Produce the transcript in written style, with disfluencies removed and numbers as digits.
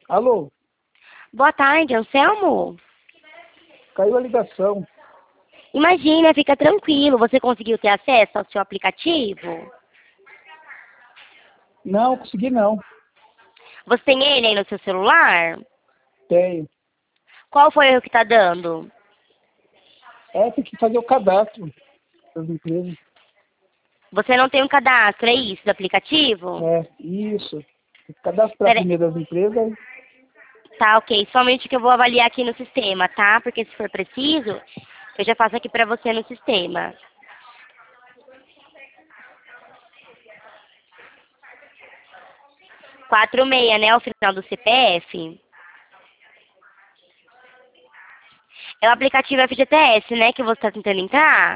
Alô, Boa tarde, Anselmo. caiu a ligação. Imagina, fica tranquilo. Você conseguiu ter acesso ao seu aplicativo? Não, consegui não. Você tem ele aí no seu celular? Tenho. Qual foi o erro que tá dando? Tem que fazer o cadastro das empresas. Você não tem um cadastro, é isso, do aplicativo? Isso. Tem que cadastrar Pera, primeiro as empresas. tá, ok. Somente que eu vou avaliar aqui no sistema, tá? Porque se for preciso, eu já faço aqui pra você no sistema. 46, né? O final do CPF. É o aplicativo FGTS, né? Que você tá tentando entrar?